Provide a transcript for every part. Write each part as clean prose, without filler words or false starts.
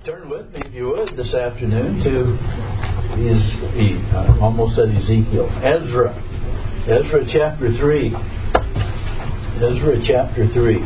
Turn with me, if you would, this afternoon to almost said Ezekiel. Ezra chapter 3. Ezra chapter 3.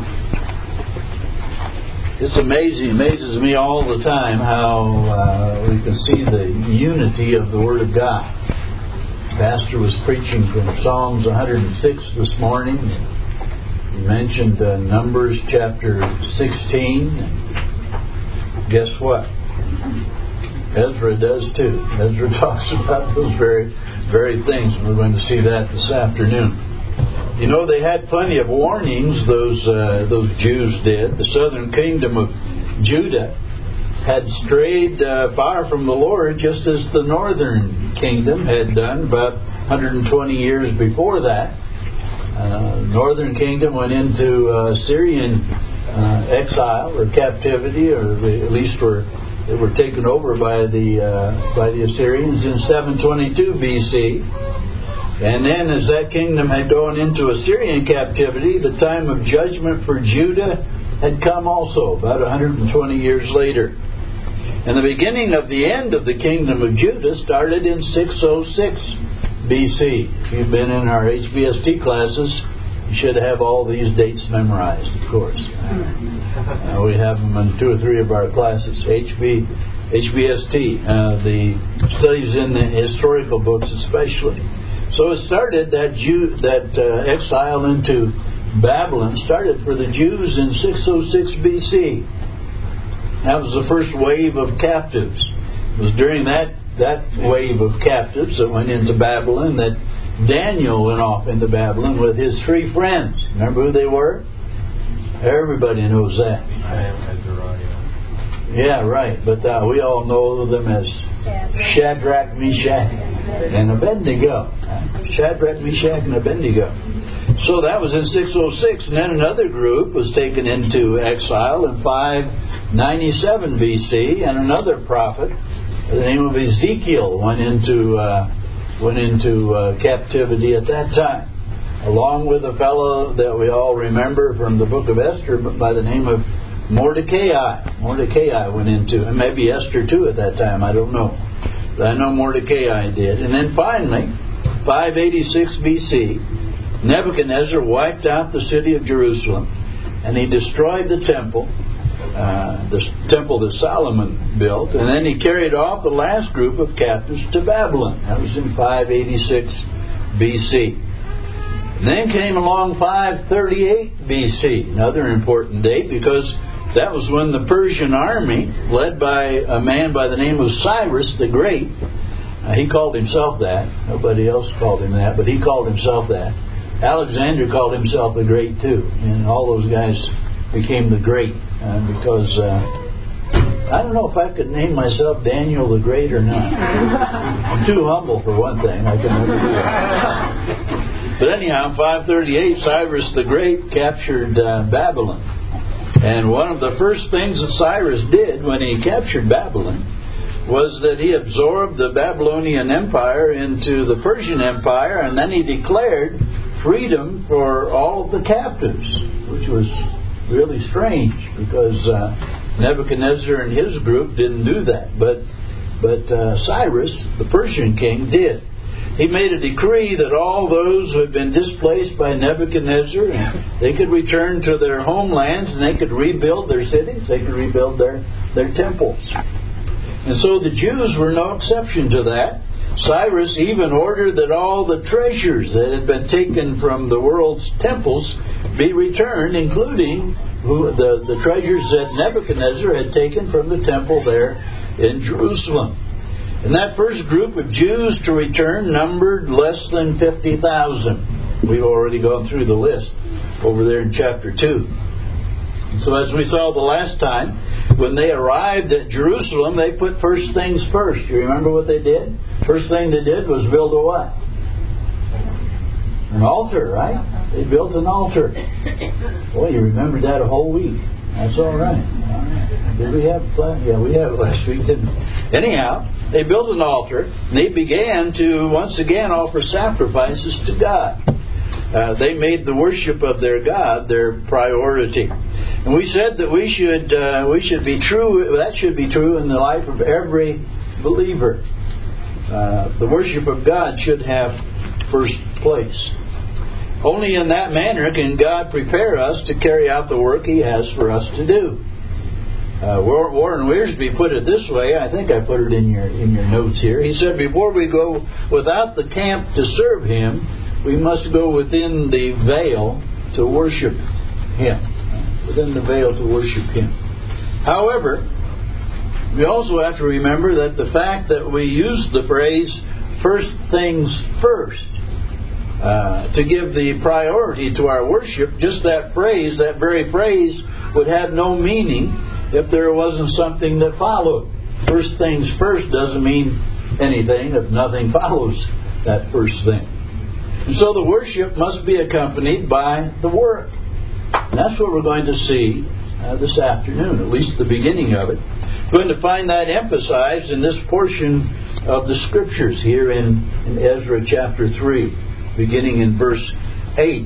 It's amazing. It amazes me all the time how we can see the unity of the Word of God. The pastor was preaching from Psalms 106 this morning. He mentioned Numbers chapter 16. Guess what? Ezra does too. Ezra talks about those very things. We're going to see that this afternoon. You know, they had plenty of warnings, those Jews did. The southern kingdom of Judah had strayed far from the Lord, just as the northern kingdom had done about 120 years before that. Northern kingdom went into Syrian exile or captivity, or at least they were taken over by the Assyrians in 722 BC. And then as that kingdom had gone into Assyrian captivity, the time of judgment for Judah had come also, about 120 years later. And the beginning of the end of the kingdom of Judah started in 606 BC. If you've been in our HBST classes, you should have all these dates memorized, of course. We have them in 2 or 3 of our classes, HBST, the studies in the historical books especially. So it started, that exile into Babylon started for the Jews in 606 BC. That was the first wave of captives. It was during that wave of captives that went into Babylon that Daniel went off into Babylon with his 3 friends. Remember who they were? Everybody knows that. Yeah, right. But we all know them as Shadrach, Meshach, and Abednego. Shadrach, Meshach, and Abednego. So that was in 606. And then another group was taken into exile in 597 BC. And another prophet, by the name of Ezekiel, went into captivity at that time, along with a fellow that we all remember from the book of Esther by the name of Mordecai. Mordecai went into, and maybe Esther too at that time, I don't know. But I know Mordecai did. And then finally, 586 BC, Nebuchadnezzar wiped out the city of Jerusalem, and he destroyed the temple that Solomon built, and then he carried off the last group of captives to Babylon. That was in 586 BC. And then came along 538 BC, another important date, because that was when the Persian army, led by a man by the name of Cyrus the Great, he called himself that. Nobody else called him that, but he called himself that. Alexander called himself the Great too, and all those guys became the Great because I don't know if I could name myself Daniel the Great or not. I'm too humble for one thing. I can never do that. But anyhow, in 538, Cyrus the Great captured Babylon. And one of the first things that Cyrus did when he captured Babylon was that he absorbed the Babylonian Empire into the Persian Empire, and then he declared freedom for all of the captives, which was really strange because Nebuchadnezzar and his group didn't do that. But Cyrus, the Persian king, did. He made a decree that all those who had been displaced by Nebuchadnezzar, they could return to their homelands and they could rebuild their cities, they could rebuild their temples. And so the Jews were no exception to that. Cyrus even ordered that all the treasures that had been taken from the world's temples be returned, including the treasures that Nebuchadnezzar had taken from the temple there in Jerusalem. And that first group of Jews to return numbered less than 50,000. We've already gone through the list over there in chapter 2. So as we saw the last time, when they arrived at Jerusalem, they put first things first. You remember what they did? First thing they did was build a what? An altar, right? They built an altar. Boy, you remembered that a whole week. That's all right. Did we have class? Yeah, we had it last week, didn't we? Anyhow, they built an altar, and they began to once again offer sacrifices to God. They made the worship of their God their priority. And we said that we should be true. That should be true in the life of every believer. The worship of God should have first place. Only in that manner can God prepare us to carry out the work He has for us to do. Warren Wiersbe put it this way. I think I put it in your notes here. He said, before we go without the camp to serve Him, we must go within the veil to worship Him. Within the veil to worship Him. However, we also have to remember that the fact that we use the phrase first things first to give the priority to our worship, just that phrase, that very phrase, would have no meaning if there wasn't something that followed. First things first doesn't mean anything if nothing follows that first thing. And so the worship must be accompanied by the work. And that's what we're going to see this afternoon, at least the beginning of it. We're going to find that emphasized in this portion of the Scriptures here in Ezra chapter 3, beginning in verse 8.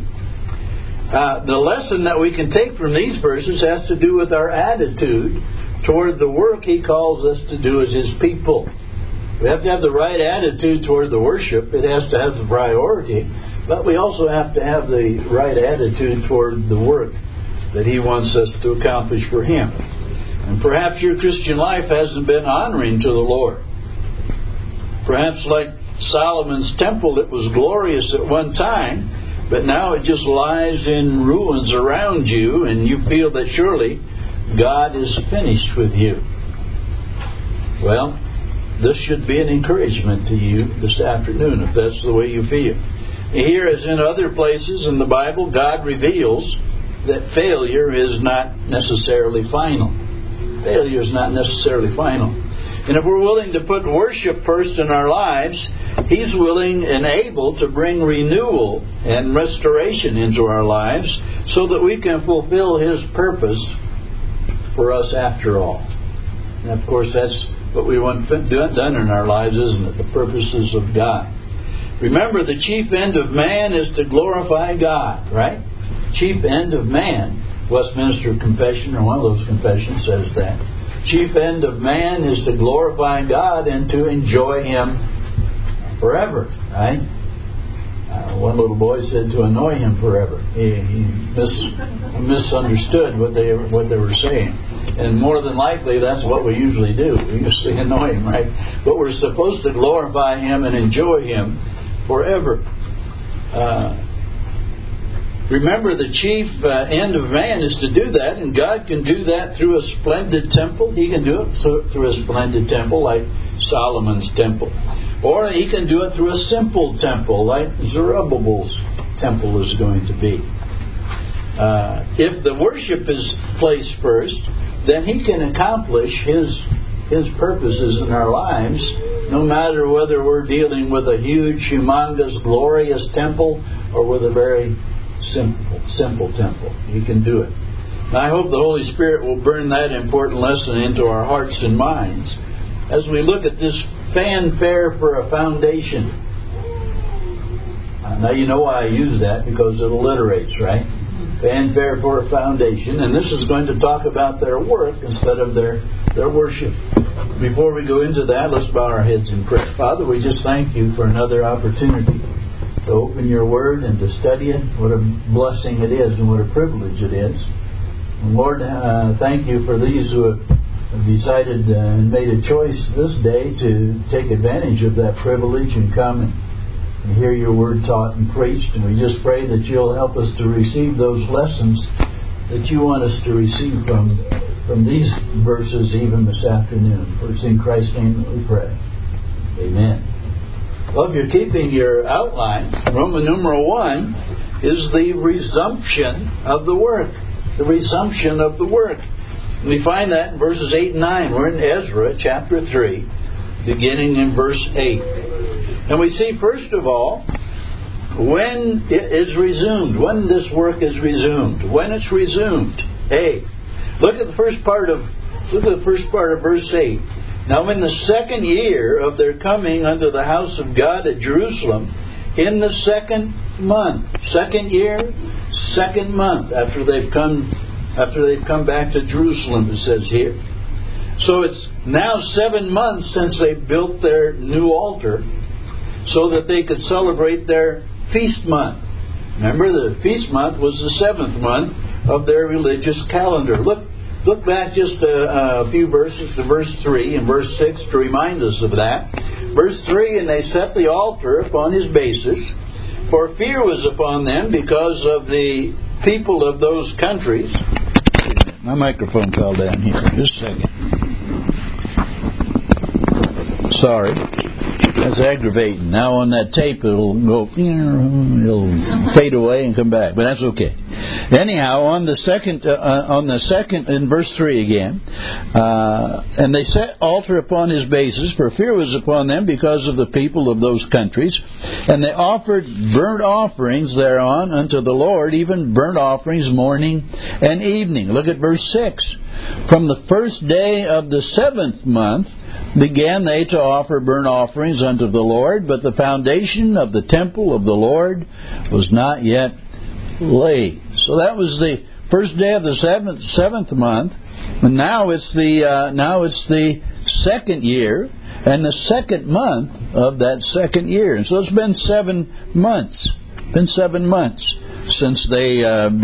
The lesson that we can take from these verses has to do with our attitude toward the work He calls us to do as His people. We have to have the right attitude toward the worship. It has to have the priority. But we also have to have the right attitude toward the work that He wants us to accomplish for Him. And perhaps your Christian life hasn't been honoring to the Lord. Perhaps like Solomon's temple, it was glorious at one time, but now it just lies in ruins around you, and you feel that surely God is finished with you. Well, this should be an encouragement to you this afternoon, if that's the way you feel. Here, as in other places in the Bible, God reveals that failure is not necessarily final. Failure is not necessarily final. And if we're willing to put worship first in our lives, He's willing and able to bring renewal and restoration into our lives so that we can fulfill His purpose for us after all. And of course, that's what we want done in our lives, isn't it? The purposes of God. Remember, the chief end of man is to glorify God, right? Chief end of man. Westminster Confession, or one of those confessions, says that. Chief end of man is to glorify God and to enjoy Him forever, right? One little boy said to annoy Him forever. He misunderstood what they were saying. And more than likely, that's what we usually do. We usually annoy Him, right? But we're supposed to glorify Him and enjoy Him forever. Remember, the chief end of man is to do that, and God can do that through a splendid temple. He can do it through a splendid temple like Solomon's temple. Or He can do it through a simple temple like Zerubbabel's temple is going to be. If the worship is placed first, then He can accomplish His purposes in our lives, no matter whether we're dealing with a huge, humongous, glorious temple or with a very simple temple. He can do it. And I hope the Holy Spirit will burn that important lesson into our hearts and minds as we look at this fanfare for a foundation. Now you know why I use that, because it alliterates, right? Fanfare for a foundation. And this is going to talk about their work instead of their worship. Before we go into that, let's bow our heads in prayer. Father, we just thank You for another opportunity to open Your Word and to study it. What a blessing it is and what a privilege it is. And Lord, thank You for these who have decided and made a choice this day to take advantage of that privilege and come and hear Your Word taught and preached. And we just pray that You'll help us to receive those lessons that You want us to receive from these verses even this afternoon. For it's in Christ's name that we pray. Amen. Well, if you're keeping your outline, Roman numeral 1 is the resumption of the work. The resumption of the work. And we find that in verses 8 and 9. We're in Ezra chapter 3, beginning in verse 8. And we see, first of all, when it is resumed, when this work is resumed, when it's resumed. Hey, look at the first part of verse 8. Now in the second year of their coming unto the house of God at Jerusalem, in the second month, second year, second month after they've come after they've come back to Jerusalem, it says here. So it's now 7 months since they built their new altar so that they could celebrate their feast month. Remember, the feast month was the 7th month of their religious calendar. Look back just a few verses to verse 3 and verse 6 to remind us of that. Verse 3, and they set the altar upon his bases, for fear was upon them because of the people of those countries. My microphone fell down here. Just a second. Sorry. That's aggravating. Now on that tape it'll it'll fade away and come back, but that's okay. Anyhow, on the second in verse 3 again, and they set altar upon his bases, for fear was upon them because of the people of those countries, and they offered burnt offerings thereon unto the Lord, even burnt offerings morning and evening. Look at verse 6. From the first day of the 7th month began they to offer burnt offerings unto the Lord, but the foundation of the temple of the Lord was not yet laid. So that was the first day of the seventh month, and now it's the second year and the second month of that second year. And so it's been 7 months. Been 7 months since they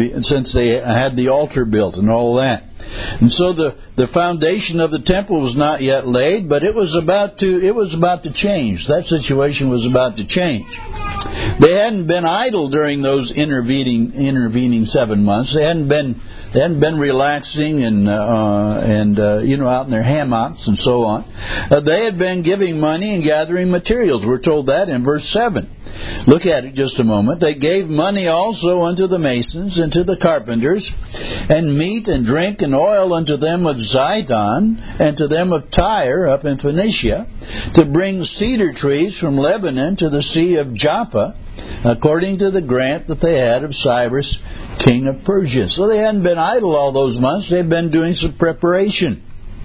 had the altar built and all that. And so the foundation of the temple was not yet laid, but it was about to change. That situation was about to change. They hadn't been idle during those intervening 7 months. They hadn't been relaxing and out in their hammocks and so on. They had been giving money and gathering materials. We're told that in verse 7. Look at it just a moment. They gave money also unto the masons and to the carpenters, and meat and drink and oil unto them of Zidon and to them of Tyre up in Phoenicia, to bring cedar trees from Lebanon to the sea of Joppa, according to the grant that they had of Cyrus, king of Persia. So they hadn't been idle all those months. They've been doing some preparation.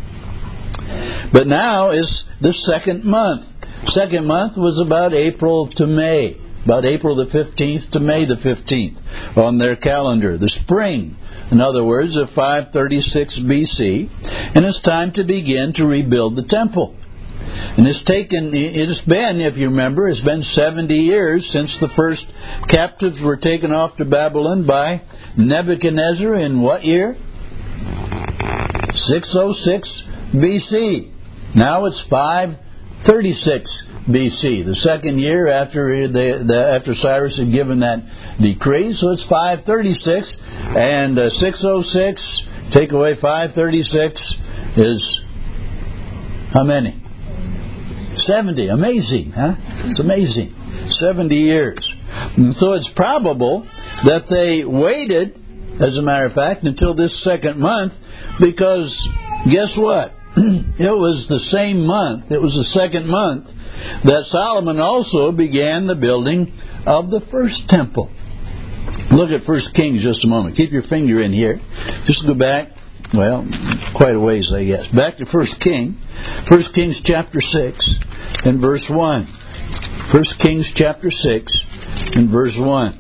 But now is the second month. Second month was about April to May, about April the 15th to May the 15th on their calendar. The spring, in other words, of 536 BC, and it's time to begin to rebuild the temple. And it's been, if you remember, it's been 70 years since the first captives were taken off to Babylon by Nebuchadnezzar in what year? 606 BC. Now it's 536 BC, the second year after Cyrus had given that decree. So it's 536, and 606 take away 536 is how many? 70. Amazing, huh? It's amazing. 70 years. And so it's probable that they waited, as a matter of fact, until this second month, because guess what? It was the same month, it was the second month, that Solomon also began the building of the first temple. Look at 1 Kings just a moment. Keep your finger in here. Just go back, well, quite a ways, I guess. Back to 1 Kings chapter 6 and verse 1. 1 Kings chapter 6 and verse 1.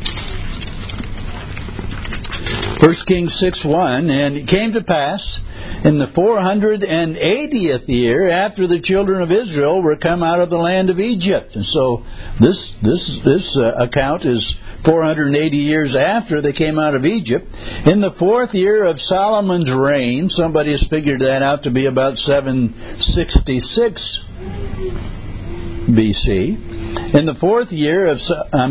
1 Kings 6:1, and it came to pass in the 480th year after the children of Israel were come out of the land of Egypt. And so this account is 480 years after they came out of Egypt. In the 4th year of Solomon's reign, somebody has figured that out to be about 766 BC. In the 4th year of,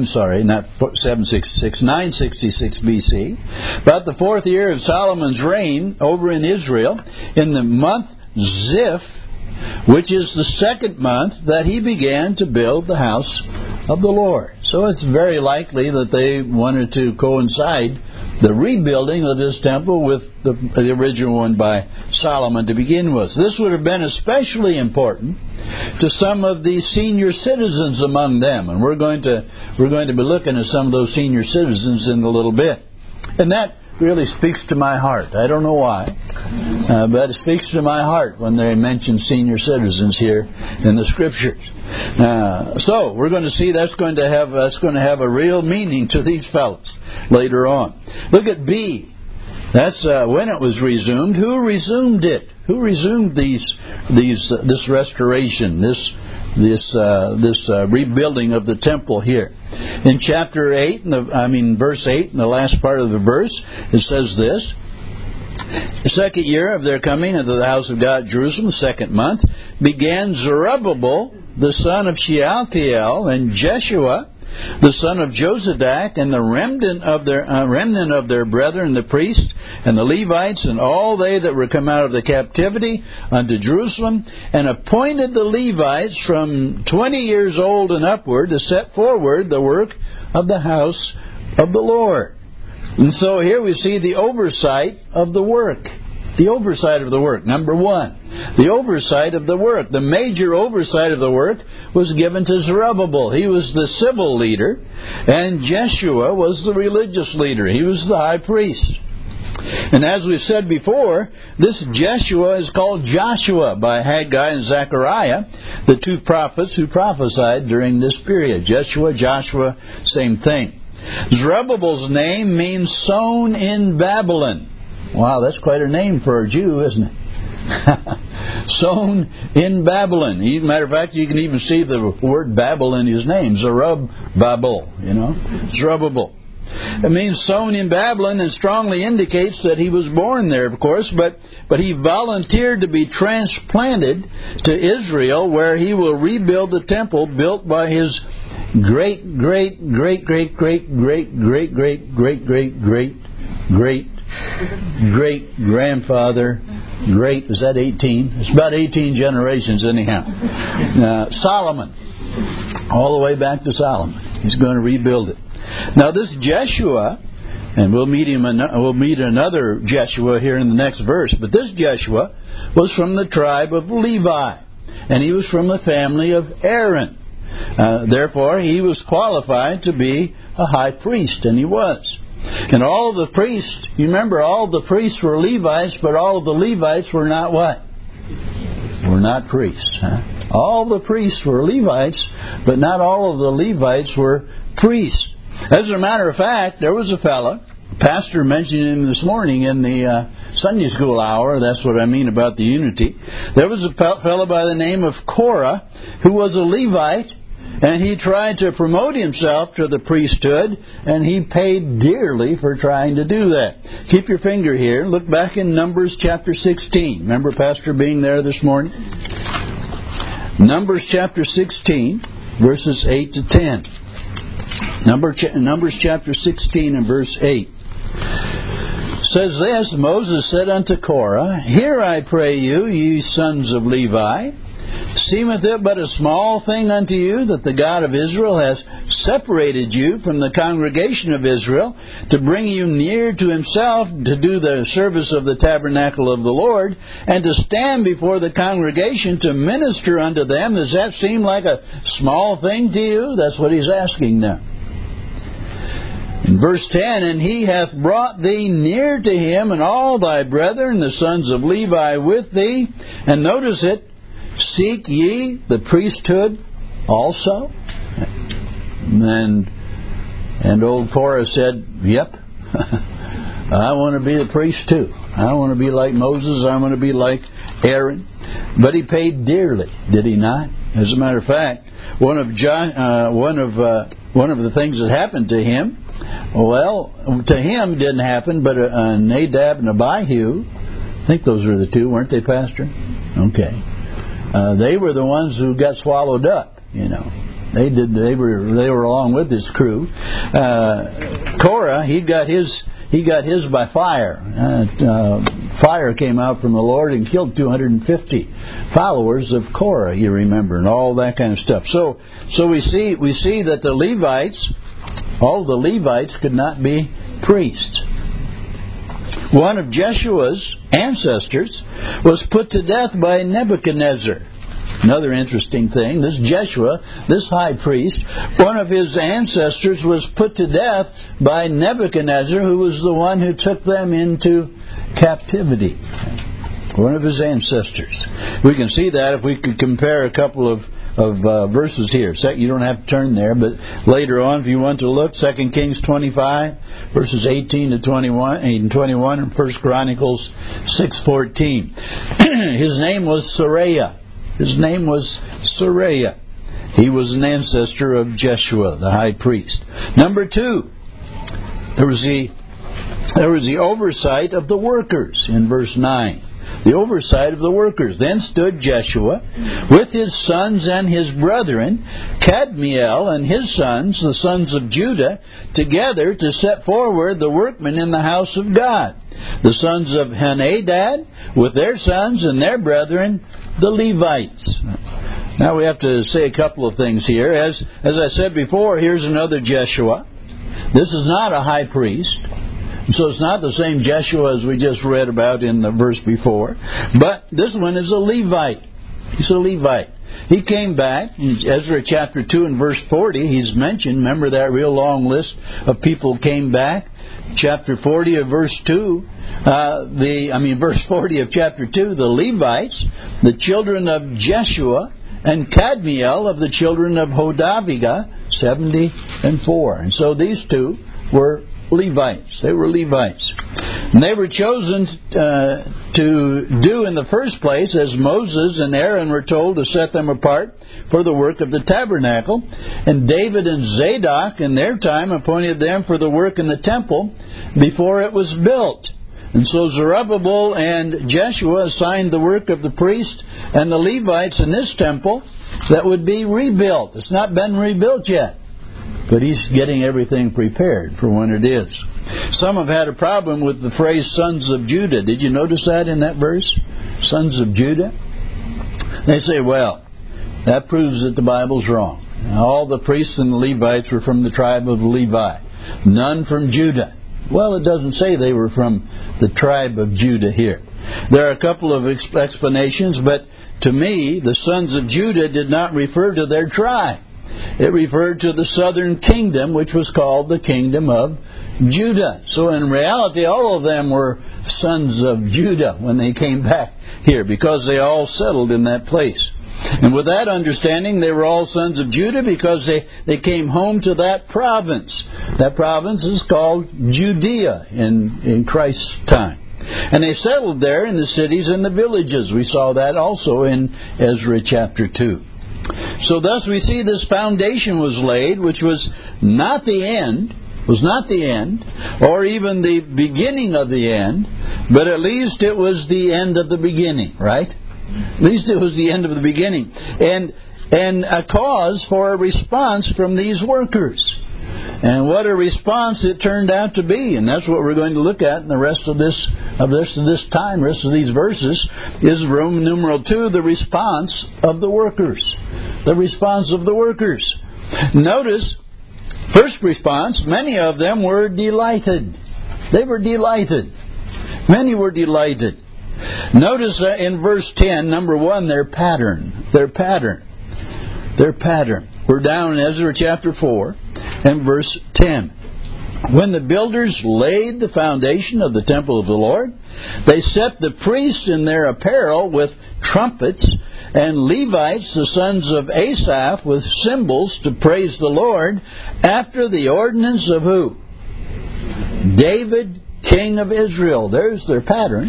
966 BC, about the 4th year of Solomon's reign over in Israel, in the month Ziph, which is the second month, that he began to build the house of the Lord. So it's very likely that they wanted to coincide the rebuilding of this temple with the original one by Solomon to begin with. This would have been especially important to some of the senior citizens among them, and we're going to be looking at some of those senior citizens in a little bit. And that really speaks to my heart. I don't know why, but it speaks to my heart when they mention senior citizens here in the Scriptures. So we're going to see that's going to have a real meaning to these fellows later on. Look at B. That's when it was resumed. Who resumed it? Who resumed this restoration, this rebuilding of the temple here? In chapter 8, verse 8, in the last part of the verse, it says this: the second year of their coming into the house of God at Jerusalem, the second month, began Zerubbabel, the son of Shealtiel, and Jeshua, the son of Jozadak, and the remnant of their brethren, the priests, and the Levites, and all they that were come out of the captivity unto Jerusalem, and appointed the Levites from 20 years old and upward to set forward the work of the house of the Lord. And so here we see the oversight of the work. The oversight of the work. Number one, the oversight of the work. The major oversight of the work was given to Zerubbabel. He was the civil leader, and Jeshua was the religious leader. He was the high priest. And as we've said before, this Jeshua is called Joshua by Haggai and Zechariah, the two prophets who prophesied during this period. Jeshua, Joshua, same thing. Zerubbabel's name means sown in Babylon. Wow, that's quite a name for a Jew, isn't it? Sown in Babylon. As a matter of fact, you can even see the word Babel in his name. Zerubbabel, Zerubbabel. It means sown in Babylon, and strongly indicates that he was born there, of course, but he volunteered to be transplanted to Israel, where he will rebuild the temple built by his great grandfather. Is that 18? It's about 18 generations anyhow. Solomon. All the way back to Solomon. He's going to rebuild it. Now this Jeshua, and we'll meet another Jeshua here in the next verse, but this Jeshua was from the tribe of Levi, and he was from the family of Aaron. Therefore, he was qualified to be a high priest, and he was. And all of the priests, you remember, all of the priests were Levites, but all of the Levites were not what? Were not priests. Huh? All the priests were Levites, but not all of the Levites were priests. As a matter of fact, there was a fellow, pastor mentioned him this morning in the Sunday school hour. That's what I mean about the unity. There was a fellow by the name of Korah who was a Levite, and he tried to promote himself to the priesthood, and he paid dearly for trying to do that. Keep your finger here. Look back in Numbers chapter 16. Remember Pastor being there this morning? Numbers chapter 16, verses 8 to 10. Numbers chapter 16 and verse 8 says this: Moses said unto Korah, Hear, I pray you, ye sons of Levi, seemeth it but a small thing unto you that the God of Israel has separated you from the congregation of Israel to bring you near to himself to do the service of the tabernacle of the Lord, and to stand before the congregation to minister unto them? Does that seem like a small thing to you? That's what he's asking now. In verse 10, And he hath brought thee near to him, and all thy brethren, the sons of Levi, with thee. And notice it, seek ye the priesthood also? And old Korah said, Yep, I want to be the priest too. I want to be like Moses. I want to be like Aaron. But he paid dearly, did he not? As a matter of fact, one of the things that happened to him, well, to him didn't happen, but Nadab and Abihu, I think those were the two, weren't they, Pastor? Okay. They were the ones who got swallowed up, They were along with his crew. Korah, he got his by fire. Fire came out from the Lord and killed 250 followers of Korah, you remember, and all that kind of stuff. So we see that the Levites, all the Levites could not be priests. One of Jeshua's ancestors was put to death by Nebuchadnezzar. Another interesting thing, this Jeshua, this high priest, one of his ancestors was put to death by Nebuchadnezzar, who was the one who took them into captivity. One of his ancestors. We can see that if we could compare a couple of verses here. You don't have to turn there, but later on, if you want to look, 2 Kings 25, verses 18 to 21, and 1 Chronicles 6:14. His name was Seraiah. He was an ancestor of Jeshua, the high priest. Number 2, there was the oversight of the workers in verse 9. The oversight of the workers. Then stood Jeshua with his sons and his brethren, Kadmiel and his sons, the sons of Judah, together to set forward the workmen in the house of God. The sons of Henadad with their sons and their brethren, the Levites. Now we have to say a couple of things here. As I said before, here's another Jeshua. This is not a high priest. So it's not the same Jeshua as we just read about in the verse before. But this one is a Levite. He's a Levite. He came back. In Ezra chapter 2 and verse 40, he's mentioned. Remember that real long list of people who came back? Chapter 40 of verse 2. Verse 40 of chapter 2, the Levites, the children of Jeshua, and Kadmiel of the children of Hodaviah, 70 and 4. And so these two were Levites. They were Levites. And they were chosen to do in the first place, as Moses and Aaron were told to set them apart for the work of the tabernacle. And David and Zadok in their time appointed them for the work in the temple before it was built. And so Zerubbabel and Jeshua assigned the work of the priest and the Levites in this temple that would be rebuilt. It's not been rebuilt yet, but he's getting everything prepared for when it is. Some have had a problem with the phrase sons of Judah. Did you notice that in that verse? Sons of Judah? They say, well, that proves that the Bible's wrong. All the priests and the Levites were from the tribe of Levi. None from Judah. Well, it doesn't say they were from the tribe of Judah here. There are a couple of explanations, but to me, the sons of Judah did not refer to their tribe. It referred to the southern kingdom, which was called the kingdom of Judah. So in reality, all of them were sons of Judah when they came back here, because they all settled in that place. And with that understanding, they were all sons of Judah because they came home to that province. That province is called Judea in Christ's time. And they settled there in the cities and the villages. We saw that also in Ezra chapter 2. So thus we see this foundation was laid, which was not the end, or even the beginning of the end, but at least it was the end of the beginning, right? At least it was the end of the beginning. And a cause for a response from these workers. And what a response it turned out to be. And that's what we're going to look at in the rest of this time, rest of these verses, is Roman numeral 2, the response of the workers. The response of the workers. Notice, first response, many of them were delighted. They were delighted. Many were delighted. Notice in verse 10, number 1, their pattern. We're down in Ezra chapter 4 and verse 10. When the builders laid the foundation of the temple of the Lord, they set the priests in their apparel with trumpets, and Levites, the sons of Asaph, with cymbals to praise the Lord, after the ordinance of who? David, king of Israel. There's their pattern.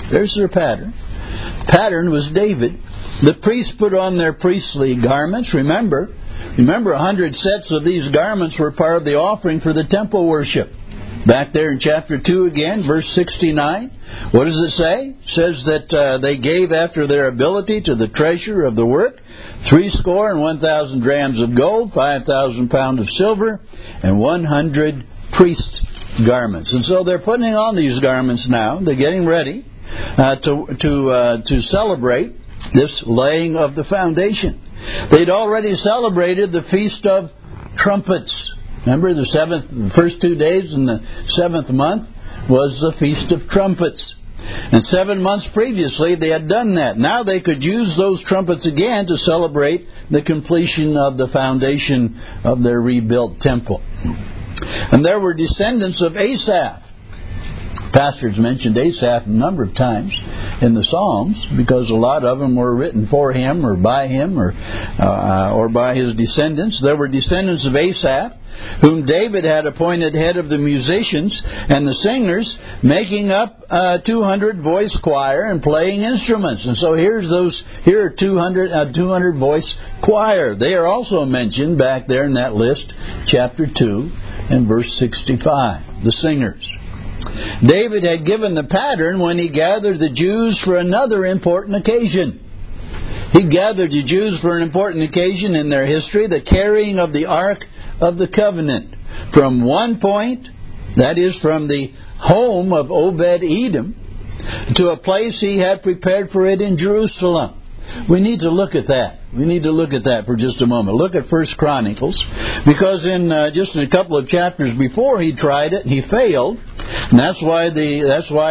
Pattern was David. The priests put on their priestly garments. Remember, 100 sets of these garments were part of the offering for the temple worship. Back there in chapter 2 again, verse 69. What does it say? It says that they gave after their ability to the treasure of the work 1,000 drams of gold, 5,000 pounds of silver, and 100 priest garments. And so they're putting on these garments now. They're getting ready to celebrate this laying of the foundation. They'd already celebrated the Feast of Trumpets. Remember, the first 2 days in the 7th month was the Feast of Trumpets. And 7 months previously they had done that. Now they could use those trumpets again to celebrate the completion of the foundation of their rebuilt temple. And there were descendants of Asaph. Pastors mentioned Asaph a number of times. in the Psalms, because a lot of them were written for him or by him or by his descendants. There were descendants of Asaph, whom David had appointed head of the musicians and the singers, making up a 200-voice choir and playing instruments. And so here are 200 voice choir. They are also mentioned back there in that list, chapter 2 and verse 65, the singers. David had given the pattern when he gathered the Jews for another important occasion. He gathered the Jews for an important occasion in their history, the carrying of the Ark of the Covenant from one point, that is from the home of Obed-Edom, to a place he had prepared for it in Jerusalem. We need to look at that. We need to look at that for just a moment. Look at 1 Chronicles, because in just a couple of chapters before he tried it and he failed, and that's why the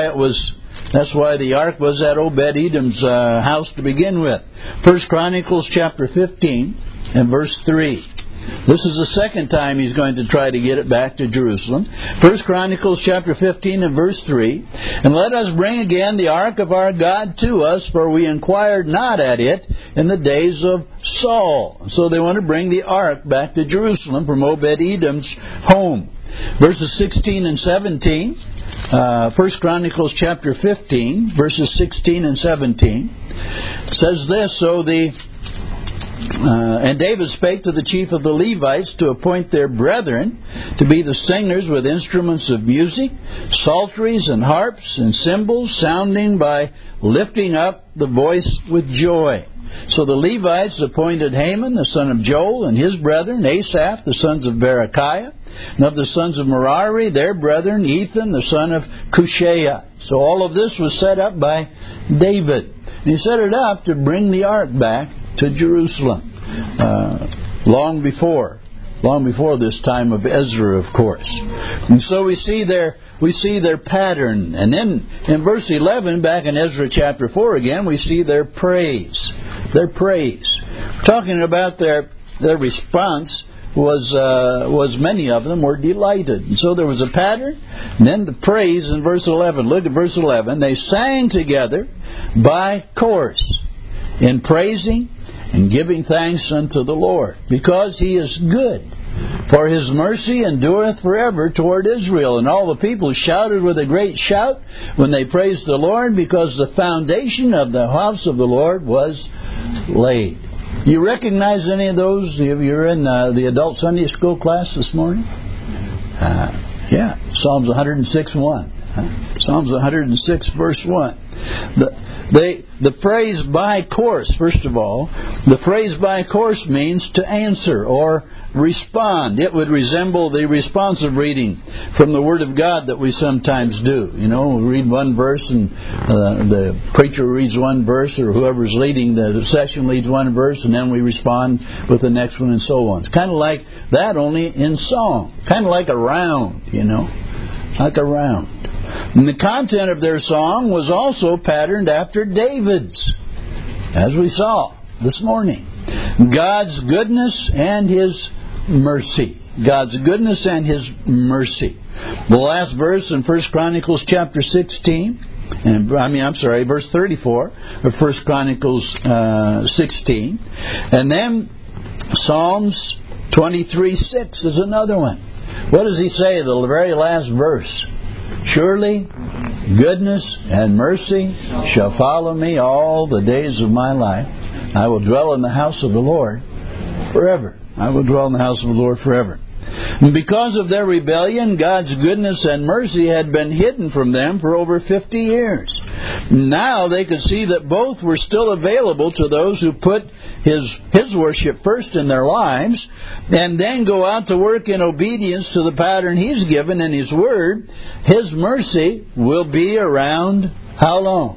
ark was at Obed-Edom's house to begin with. 1 Chronicles chapter 15 and verse 3. This is the second time he's going to try to get it back to Jerusalem. 1 Chronicles chapter 15 and verse 3. And let us bring again the ark of our God to us, for we inquired not at it in the days of Saul. So they want to bring the ark back to Jerusalem from Obed-Edom's home. Verses 16 and 17. 1 Chronicles chapter 15, verses 16 and 17. Says this, and David spake to the chief of the Levites to appoint their brethren to be the singers with instruments of music, psalteries and harps and cymbals, sounding by lifting up the voice with joy. So the Levites appointed Haman, the son of Joel, and his brethren, Asaph, the sons of Berechiah, and of the sons of Merari, their brethren, Ethan, the son of Cushaiah. So all of this was set up by David. And he set it up to bring the ark back to Jerusalem, long before this time of Ezra, of course. And so we see their pattern, and then in verse 11, back in Ezra chapter 4 again, we see their praise. Their praise, talking about their response was many of them were delighted. And so there was a pattern, and then the praise in verse 11. Look at verse 11. They sang together by course in praising and giving thanks unto the Lord, because he is good, for his mercy endureth forever toward Israel. And all the people shouted with a great shout when they praised the Lord, because the foundation of the house of the Lord was laid. You recognize any of those? You're in the adult Sunday school class this morning? Yeah, Psalms 106:1. Psalms 106 verse 1. The phrase by course, first of all, the phrase by course means to answer or respond. It would resemble the responsive reading from the Word of God that we sometimes do. You know, we read one verse and the preacher reads one verse, or whoever's leading the session leads one verse, and then we respond with the next one, and so on. It's kind of like that, only in song. Kind of like a round, you know, like a round. And the content of their song was also patterned after David's, as we saw this morning. God's goodness and his mercy. God's goodness and his mercy. The last verse in 1 Chronicles chapter 16, verse 34 of 1 Chronicles 16. And then Psalms 23:6 is another one. What does he say, the very last verse? Surely goodness and mercy shall follow me all the days of my life. I will dwell in the house of the Lord forever. I will dwell in the house of the Lord forever. And because of their rebellion, God's goodness and mercy had been hidden from them for over 50 years. Now they could see that both were still available to those who put His worship first in their lives, and then go out to work in obedience to the pattern He's given in His Word. His mercy will be around how long?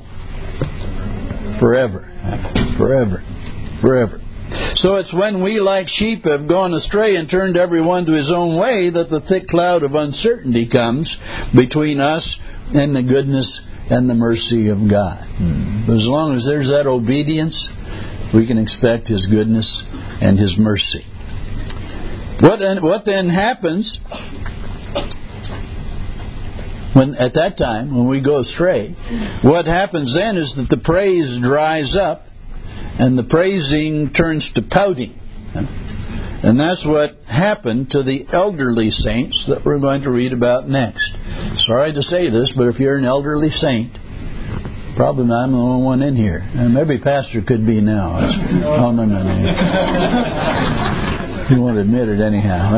Forever. Forever. Forever. So it's when we, like sheep, have gone astray and turned everyone to his own way, that the thick cloud of uncertainty comes between us and the goodness and the mercy of God. But as long as there's that obedience, we can expect His goodness and His mercy. What then happens at that time, when we go astray, what happens then is that the praise dries up and the praising turns to pouting. And that's what happened to the elderly saints that we're going to read about next. Sorry to say this, but if you're an elderly saint, probably I'm the only one in here. And maybe Pastor could be now. Oh, no. He won't admit it anyhow.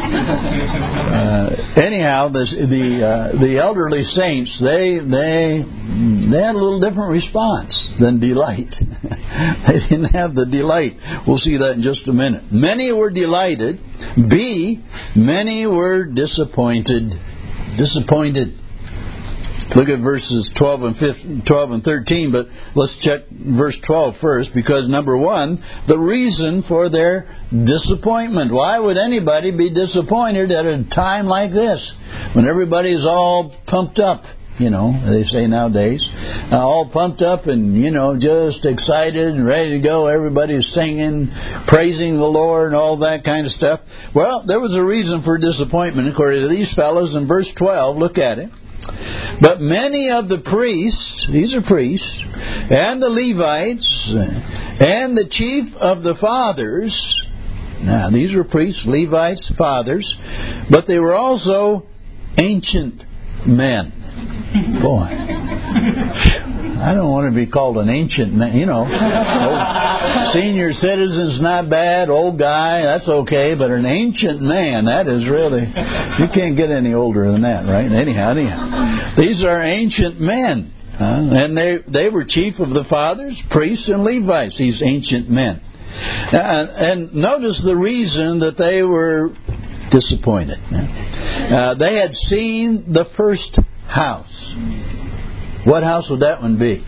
The elderly saints, they had a little different response than delight. They didn't have the delight. We'll see that in just a minute. Many were delighted. B, many were disappointed. Disappointed. Look at verses 12 and 13, but let's check verse 12 first, because number one, the reason for their disappointment. Why would anybody be disappointed at a time like this, when everybody's all pumped up, they say nowadays, all pumped up and, just excited and ready to go, everybody's singing, praising the Lord and all that kind of stuff. Well, there was a reason for disappointment according to these fellows in verse 12. Look at it. But many of the priests, these are priests, and the Levites, and the chief of the fathers, now these were priests, Levites, fathers, but they were also ancient men. Boy, I don't want to be called an ancient man, senior citizen's not bad, old guy, that's okay, but an ancient man, that is really, you can't get any older than that, right? Anyhow, these are ancient men, and they were chief of the fathers, priests and Levites, these ancient men. And notice the reason that they were disappointed. They had seen the first house. What house would that one be?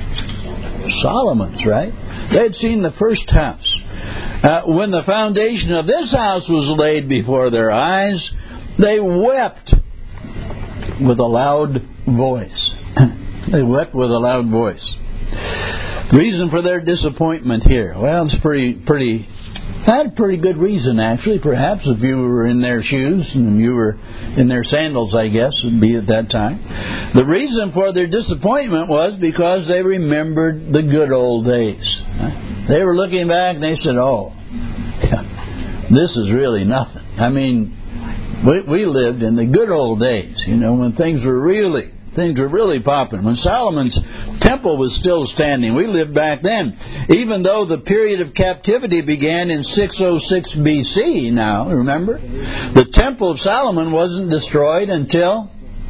Solomon's, right? They had seen the first house. When the foundation of this house was laid before their eyes, they wept with a loud voice. They wept with a loud voice. Reason for their disappointment here. Well, it's not a pretty good reason, actually. Perhaps if you were in their shoes and you were in their sandals, I guess, would be at that time. The reason for their disappointment was because they remembered the good old days. They were looking back and they said, this is really nothing. I mean, we lived in the good old days, when things were really popping. When Solomon's temple was still standing, we lived back then. Even though the period of captivity began in 606 BC now, remember? The temple of Solomon wasn't destroyed until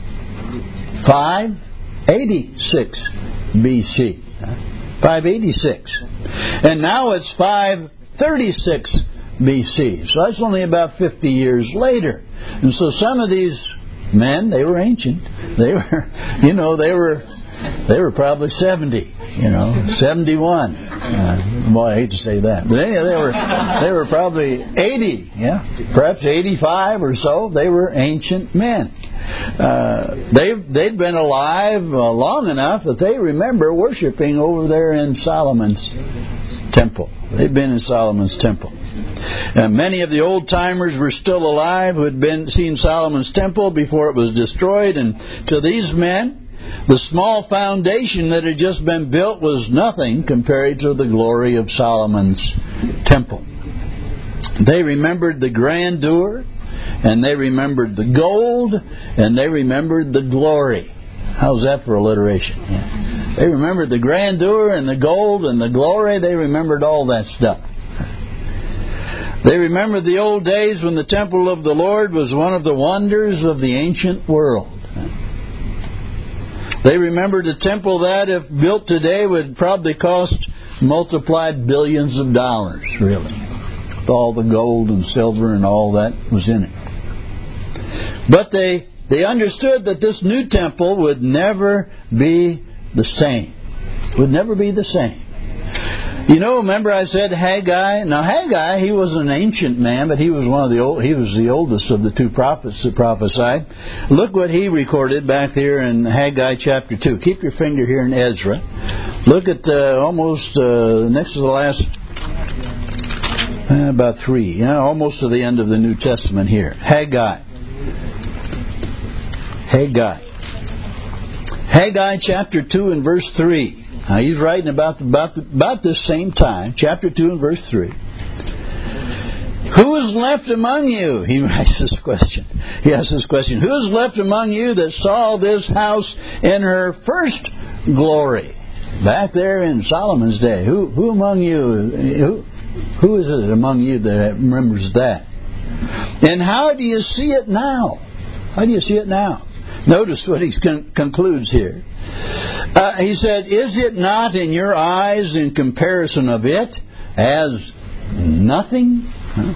586 BC. 586. And now it's 536 BC. So that's only about 50 years later. And so some of these men, they were ancient. They were, they were probably 70, 71. Boy, I hate to say that, but anyway, they were probably 80, perhaps 85 or so. They were ancient men. They'd been alive long enough that they remember worshiping over there in Solomon's temple. They'd been in Solomon's temple. Many of the old timers were still alive who had seen Solomon's temple before it was destroyed, and to these men, the small foundation that had just been built was nothing compared to the glory of Solomon's temple. They remembered the grandeur, and they remembered the gold, and they remembered the glory. How's that for alliteration? Yeah. They remembered the grandeur and the gold and the glory. They remembered all that stuff. They remembered the old days when the temple of the Lord was one of the wonders of the ancient world. They remembered a temple that, if built today, would probably cost multiplied billions of dollars, really, with all the gold and silver and all that was in it. But they understood that this new temple would never be the same. Would never be the same. Remember I said Haggai? Now Haggai, he was an ancient man, but he was he was the oldest of the two prophets that prophesied. Look what he recorded back there in Haggai chapter 2. Keep your finger here in Ezra. Look at almost next to the last, about 3, almost to the end of the New Testament here. Haggai. Haggai chapter 2 and verse 3. Now he's writing about this same time, chapter 2 and verse 3. Who is left among you? He asks this question. Who is left among you that saw this house in her first glory? Back there in Solomon's day. Who among you? Who is it among you that remembers that? And how do you see it now? How do you see it now? Notice what he concludes here. He said, is it not in your eyes in comparison of it as nothing? Huh?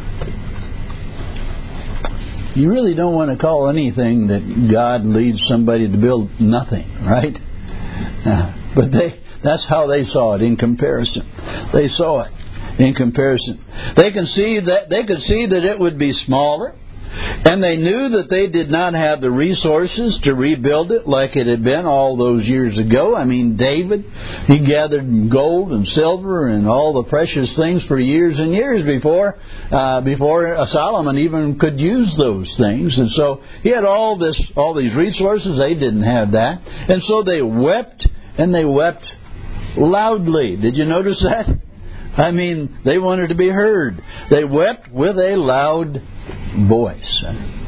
You really don't want to call anything that God leads somebody to build nothing, right? But that's how they saw it in comparison. They saw it in comparison. They could see that it would be smaller. And they knew that they did not have the resources to rebuild it like it had been all those years ago. I mean, David, he gathered gold and silver and all the precious things for years and years before Solomon even could use those things. And so he had all these resources. They didn't have that. And so they wept, and they wept loudly. Did you notice that? I mean, they wanted to be heard. They wept with a loud voice.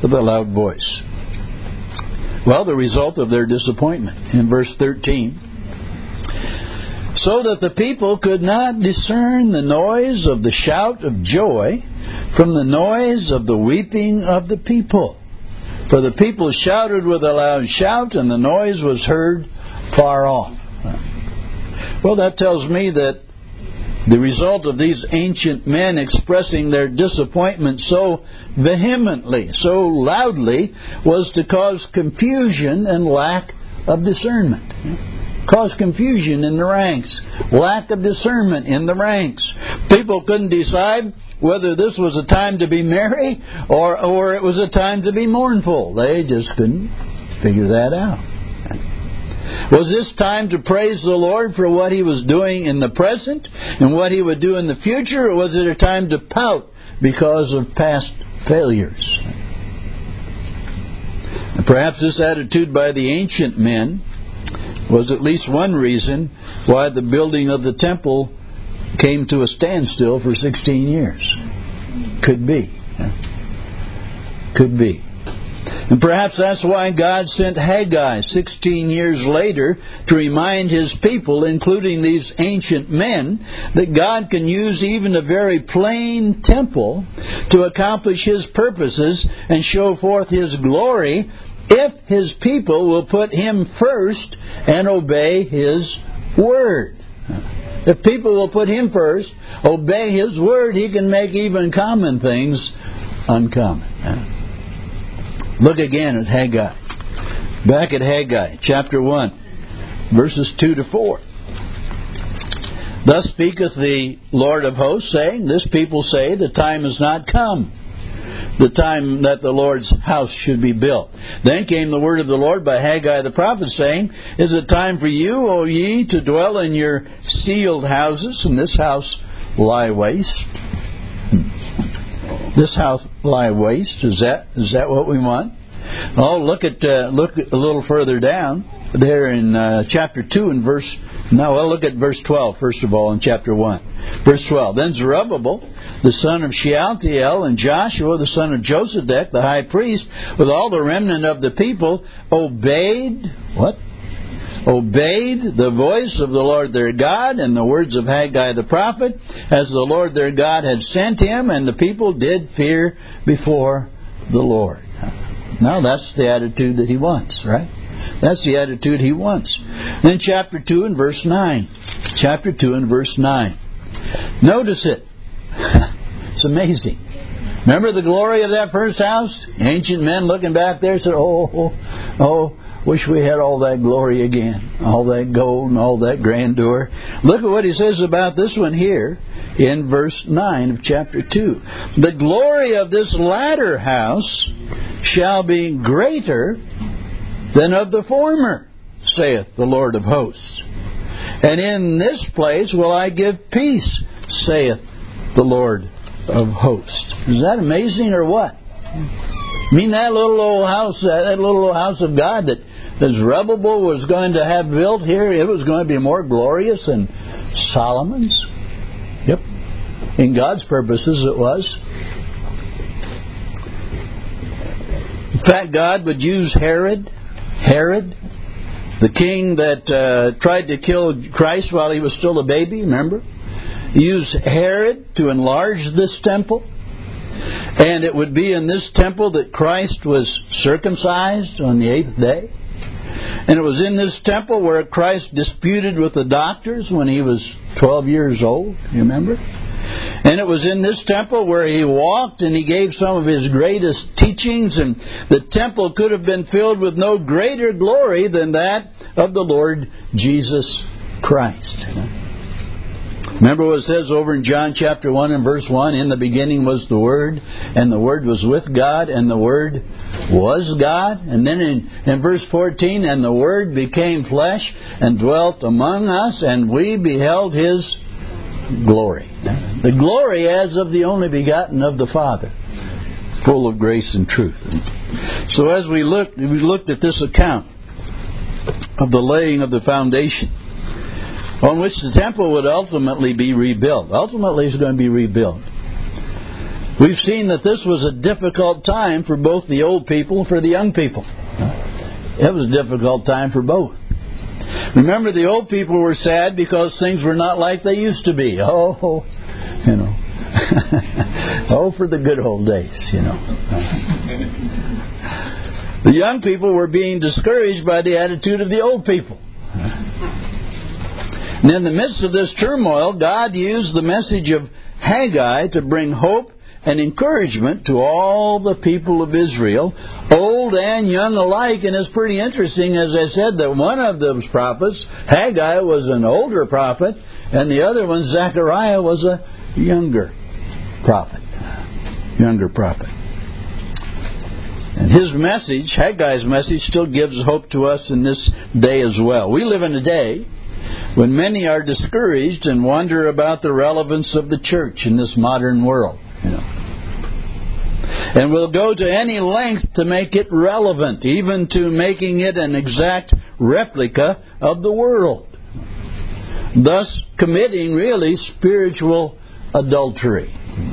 Well, the result of their disappointment in verse 13. So that the people could not discern the noise of the shout of joy from the noise of the weeping of the people. For the people shouted with a loud shout, and the noise was heard far off. Well, that tells me that the result of these ancient men expressing their disappointment so vehemently, so loudly, was to cause confusion and lack of discernment. Cause confusion in the ranks. Lack of discernment in the ranks. People couldn't decide whether this was a time to be merry or it was a time to be mournful. They just couldn't figure that out. Was this time to praise the Lord for what He was doing in the present and what He would do in the future, or was it a time to pout because of past failures? And perhaps this attitude by the ancient men was at least one reason why the building of the temple came to a standstill for 16 years. Could be. Could be. And perhaps that's why God sent Haggai 16 years later to remind His people, including these ancient men, that God can use even a very plain temple to accomplish His purposes and show forth His glory if His people will put Him first and obey His word. If people will put Him first, obey His word, He can make even common things uncommon. Look again at Haggai. Back at Haggai, chapter 1, verses 2 to 4. Thus speaketh the Lord of hosts, saying, this people say, the time is not come, the time that the Lord's house should be built. Then came the word of the Lord by Haggai the prophet, saying, is it time for you, O ye, to dwell in your sealed houses, and this house lie waste? This house lie waste. Is that what we want? Oh, look a little further down there in chapter 2 and look at verse 12 first of all in chapter 1. Verse 12. Then Zerubbabel, the son of Shealtiel, and Joshua, the son of Josedek, the high priest, with all the remnant of the people, obeyed the voice of the Lord their God and the words of Haggai the prophet, as the Lord their God had sent him, and the people did fear before the Lord. Now that's the attitude that He wants, right? That's the attitude He wants. Then chapter 2 and verse 9. Chapter 2 and verse 9. Notice it. It's amazing. Remember the glory of that first house? Ancient men looking back there said, oh, wish we had all that glory again. All that gold and all that grandeur. Look at what he says about this one here in verse 9 of chapter 2. The glory of this latter house shall be greater than of the former, saith the Lord of hosts. And in this place will I give peace, saith the Lord of hosts. Is that amazing or what? I mean, that little old house of God that that Zerubbabel was going to have built here, it was going to be more glorious than Solomon's. Yep. In God's purposes it was. In fact, God would use Herod, the king that tried to kill Christ while he was still a baby, remember? He used Herod to enlarge this temple. And it would be in this temple that Christ was circumcised on the 8th day. And it was in this temple where Christ disputed with the doctors when he was 12 years old, you remember? And it was in this temple where he walked and he gave some of his greatest teachings, and the temple could have been filled with no greater glory than that of the Lord Jesus Christ. Remember what it says over in John chapter 1 and verse 1, in the beginning was the Word, and the Word was with God, and the Word was God. And then in verse 14, and the Word became flesh and dwelt among us, and we beheld His glory. The glory as of the only begotten of the Father, full of grace and truth. So as we looked at this account of the laying of the foundation, on which the temple would ultimately be rebuilt. Ultimately it's going to be rebuilt. We've seen that this was a difficult time for both the old people and for the young people. It was a difficult time for both. Remember, the old people were sad because things were not like they used to be. Oh, you know. Oh, for the good old days, you know. The young people were being discouraged by the attitude of the old people. And in the midst of this turmoil, God used the message of Haggai to bring hope and encouragement to all the people of Israel, old and young alike. And it's pretty interesting, as I said, that one of those prophets, Haggai, was an older prophet, and the other one, Zechariah, was a younger prophet. And his message, Haggai's message, still gives hope to us in this day as well. We live in a day when many are discouraged and wonder about the relevance of the church in this modern world, you know. And will go to any length to make it relevant, even to making it an exact replica of the world, thus committing really spiritual adultery.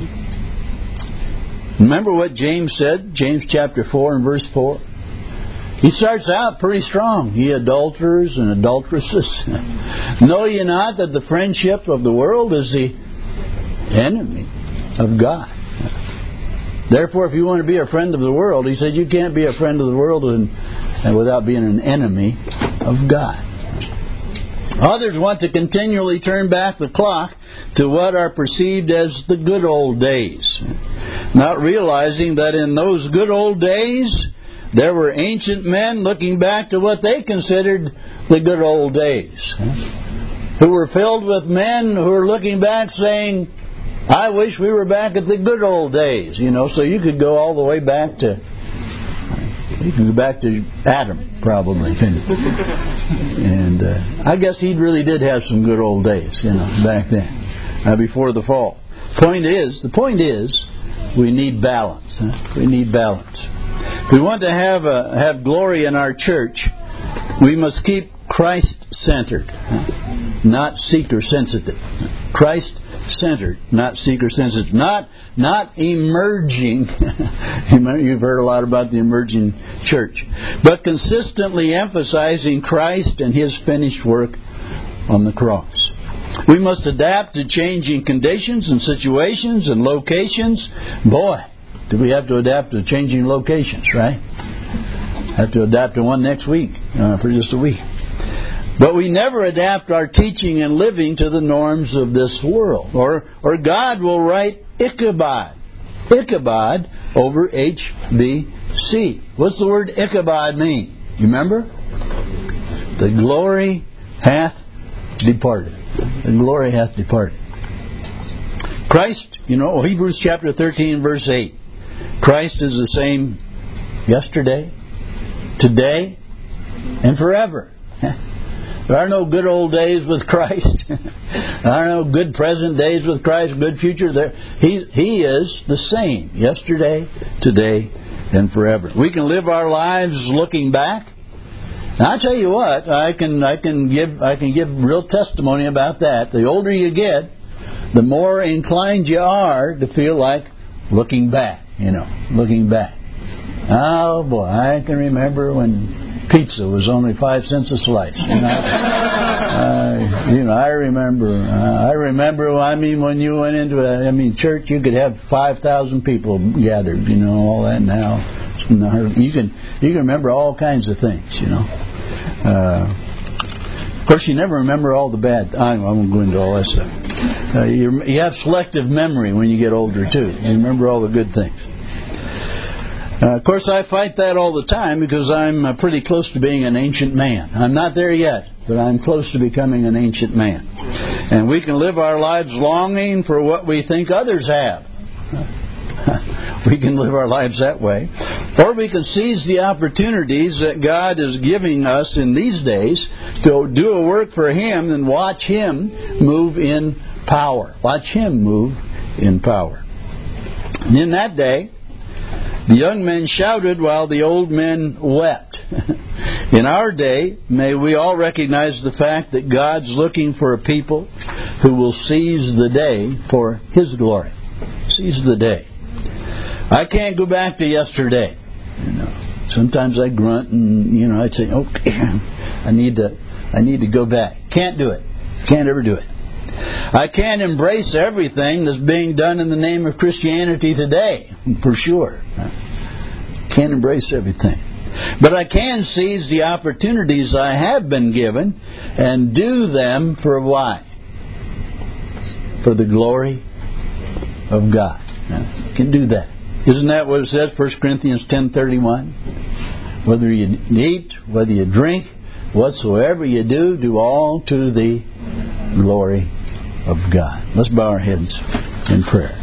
Remember what James said, James chapter 4 and verse 4? He starts out pretty strong. Ye adulterers and adulteresses, know ye not that the friendship of the world is the enemy of God? Therefore, if you want to be a friend of the world, he said, you can't be a friend of the world and without being an enemy of God. Others want to continually turn back the clock to what are perceived as the good old days, not realizing that in those good old days there were ancient men looking back to what they considered the good old days, who were filled with men who were looking back saying, I wish we were back at the good old days. You know, so you could go all the way back to Adam, probably. And I guess he really did have some good old days, you know, back then, before the fall. The point is, we need balance. We need balance. If we want to have glory in our church, we must keep Christ-centered, not seeker-sensitive. Christ-centered, not seeker-sensitive. Not emerging. You've heard a lot about the emerging church. But consistently emphasizing Christ and His finished work on the cross. We must adapt to changing conditions and situations and locations. Boy, do we have to adapt to changing locations, right? Have to adapt to one next week, for just a week. But we never adapt our teaching and living to the norms of this world. Or God will write Ichabod over HBC. What's the word Ichabod mean? You remember? The glory hath departed. The glory hath departed. Christ, Hebrews chapter 13 verse 8. Christ is the same yesterday, today, and forever. There are no good old days with Christ. There are no good present days with Christ, good future. He is the same yesterday, today, and forever. We can live our lives looking back Now, I'll tell you what, I can give real testimony about that. The older you get, the more inclined you are to feel like looking back. Looking back. Oh boy, I can remember when pizza was only 5 cents a slice. I remember. When you went into church, you could have 5,000 people gathered. All that now. You can remember all kinds of things. Of course, you never remember all the bad. I won't go into all that stuff. You have selective memory when you get older too. You remember all the good things. Of course, I fight that all the time because I'm pretty close to being an ancient man. I'm not there yet, but I'm close to becoming an ancient man. And we can live our lives longing for what we think others have. We can live our lives that way. Or we can seize the opportunities that God is giving us in these days to do a work for Him and watch Him move in power. Watch Him move in power. And in that day, the young men shouted while the old men wept. In our day, may we all recognize the fact that God's looking for a people who will seize the day for His glory. Seize the day. I can't go back to yesterday. Sometimes I grunt and I'd say, okay, I need to go back. Can't do it. Can't ever do it. I can't embrace everything that's being done in the name of Christianity today, for sure. Can't embrace everything. But I can seize the opportunities I have been given and do them for why? For the glory of God. I can do that. Isn't that what it says, 1 Corinthians 10:31? Whether you eat, whether you drink, whatsoever you do, do all to the glory of God. Let's bow our heads in prayer.